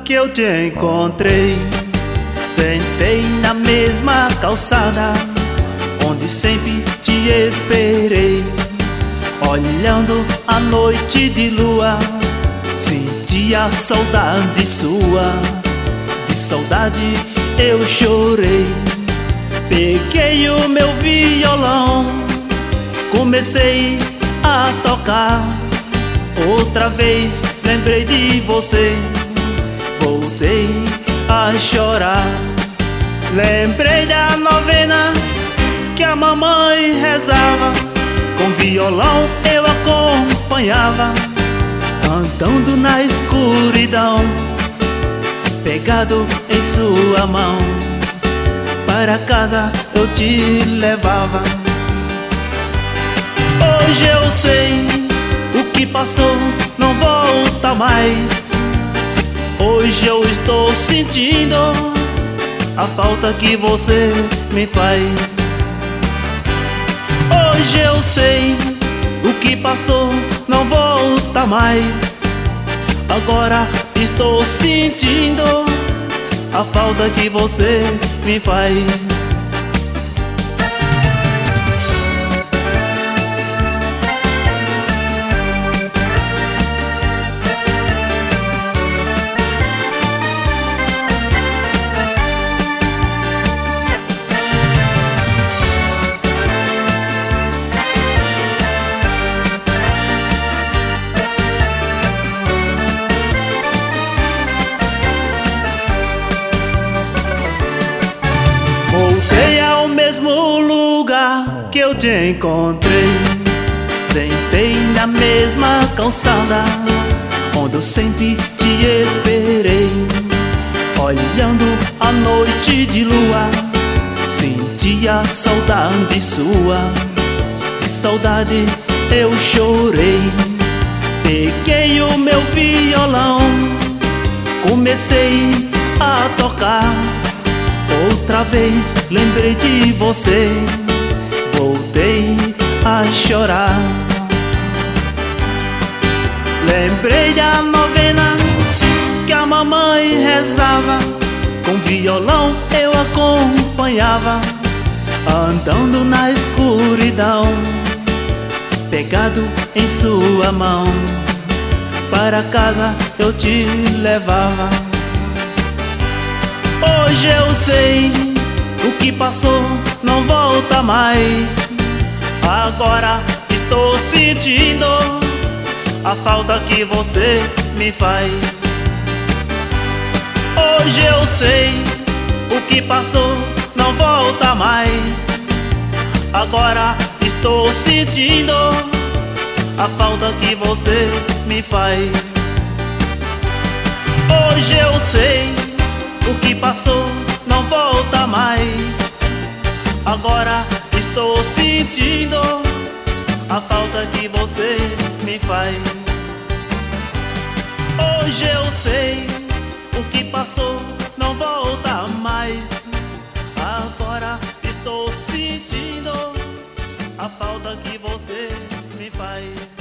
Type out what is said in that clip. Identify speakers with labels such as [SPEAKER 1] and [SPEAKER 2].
[SPEAKER 1] que eu te encontrei. Sentei na mesma calçada onde sempre te esperei. Olhando a noite de lua, senti a saudade sua. De saudade eu chorei. Peguei o meu violão, comecei a tocar. Outra vez lembrei de você, voltei a chorar. Lembrei da novena que a mamãe rezava. Com violão eu acompanhava, andando na escuridão, pegado em sua mão. Para casa eu te levava. Hoje eu sei, o que passou não volta mais. Hoje eu estou sentindo a falta que você me faz. Hoje eu sei, o que passou não volta mais. Agora estou sentindo a falta que você me faz. Voltei ao mesmo lugar que eu te encontrei. Sentei na mesma calçada onde eu sempre te esperei. Olhando a noite de lua, senti a saudade sua. De saudade eu chorei. Peguei o meu violão, comecei a tocar. Outra vez lembrei de você, voltei a chorar. Lembrei da novena que a mamãe rezava. Com violão eu acompanhava, andando na escuridão, pegado em sua mão. Para casa eu te levava. Hoje eu sei, o que passou não volta mais. Agora estou sentindo a falta que você me faz. Hoje eu sei, o que passou não volta mais. Agora estou sentindo a falta que você me faz. Hoje eu sei, o que passou não volta mais. Agora estou sentindo a falta que você me faz. Hoje eu sei, o que passou não volta mais. Agora estou sentindo a falta que você me faz.